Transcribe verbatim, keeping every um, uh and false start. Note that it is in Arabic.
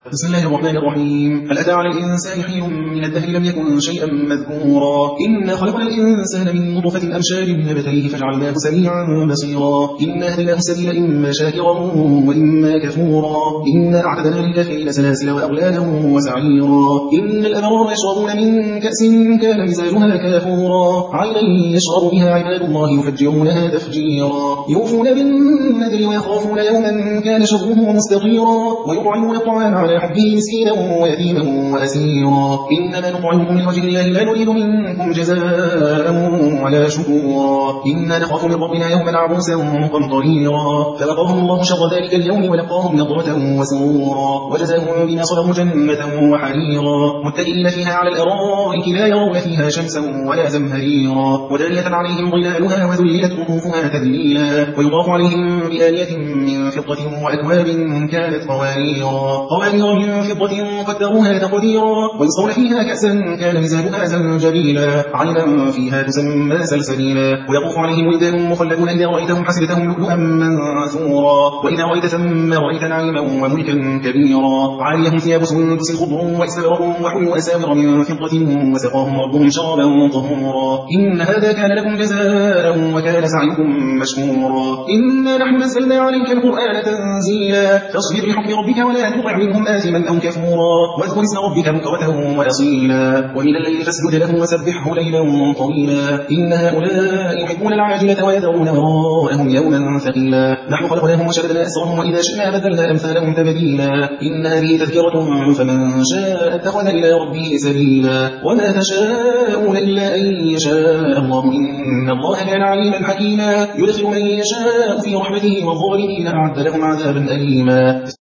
بسم الله الرحمن الرحيم. هل أتى على الإنسان حين من الدهر لم يكن شيئا مذكورا إنا خلقنا الإنسان من نطفة أمشاج نبتليه فجعلناه سميعا بصيرا إنا هديناه السبيل إما شاكرا وإما كفورا إنا أعتدنا للكافرين سلاسل وأغلالا وسعيرا إن الأبرار يشربون من كأس كان مزاجها كافورا عينا يشرب بها عباد الله يفجرونها تفجيرا يوفون بالنذر ويخافون يوما كان شره مستطيرا ويطعمون الطعام على حبه مسكينا ويتيما وأسيرا إنما نطعمكم لوجه الله لا نريد منكم جزاء ولا شكورا إنا نخاف من ربنا يوما عبوسا قمطريرا فوقاهم الله شر ذلك اليوم ولقاهم نضرة وسرورا وجزاهم بما صبروا جنة وحريرا متكئين فيها على الأرائك لا يرون فيها شمسا ولا زمهريرا ودانية عليهم ظلالها وذللت قطوفها تذليلا ويضاف عليهم بآنية من فضة وأكواب كانت قواريرا قوارير من فضة قدروها تقديرا ويصون فيها كأسا كان مزاجها زنجبيلا عينا فيها تسمى سلسبيلا ويطوف عليهم ولدان مخلدون إذا رأيتهم حسبتهم لؤلؤا منثورا وإذا رأيت ثم رأيت نعيما وملكا كبيرا عاليهم ثياب سندس خضر واستبرق وحلوا أساور من فضة وسقاهم ربهم شرابا طهورا إن هذا كان لكم جزاء وكان سعيكم مشكورا إنا نحن نزلنا عليك القرآن تنزيلا فاصبر لحكم ربك ولا تطع منهم آثما أو كفورا واذكر اسم ربك بكرة وأصيلا ومن الليل فاسجد له وسبحه ليلا طويلا إن هؤلاء يحبون العاجلة ويذرون وراءهم يوما ثقيلا نحن خلقناهم وشددنا أسرهم وإذا شئنا بدلنا أمثالهم تبديلا إن هذه تذكرة فمن شاء اتخذ إلى ربه سبيلا وما تشاءون إلا أن يشاء الله إن الله كان عليما حكيما يدخل من يشاء في رحمته والظالمين أعد لهم عذابا أليما.